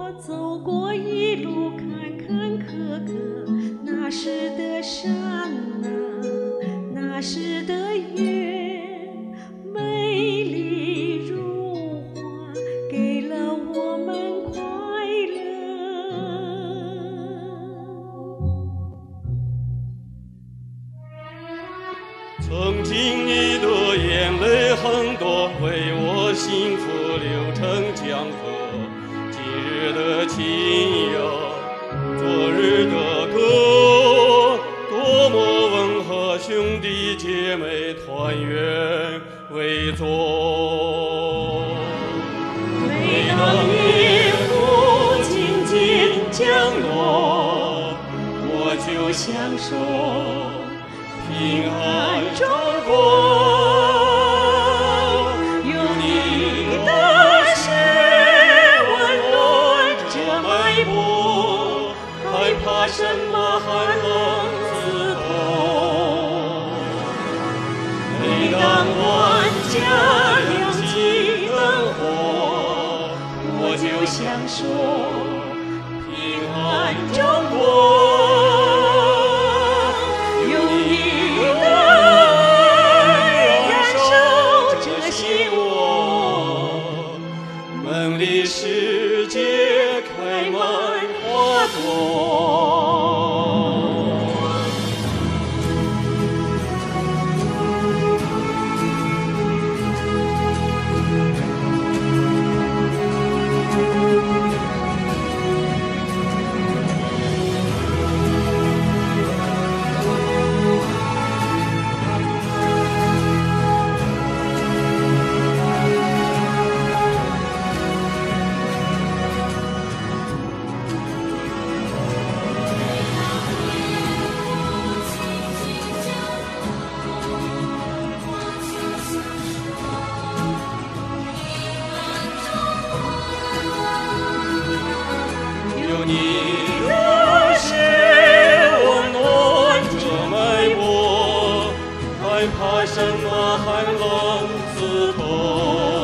我走过一路坎坎坷坷，那时的山啊，那时的月，美丽如画，给了我们快乐。 曾经你的眼泪很多，为我幸福流成江河。今日的情呀，昨日的歌，多么温和，兄弟姐妹团圆为宗。 每当夜幕渐渐降落，我就想说平安中国。有你的诗温暖着脉搏，害怕什么寒冷刺痛。每当万家亮起灯火，我就想说平安中国。 梦里世界开满花朵。有你的诗温暖着脉搏，害怕什么寒冷刺痛。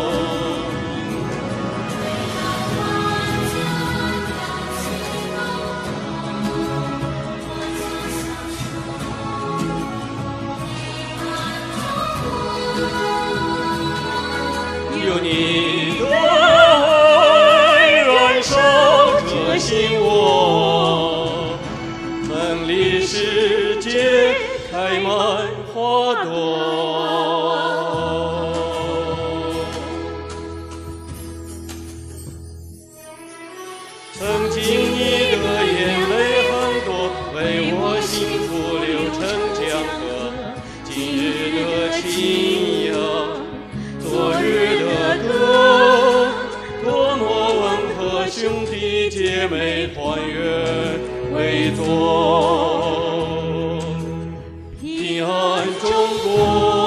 有你的爱燃烧着心窝，梦里世界开满花朵。曾经你的眼泪很多，为我幸福流成江河。今日的情呀，昨日的歌，多么温和，兄弟姐妹团圆为宗。平安中国。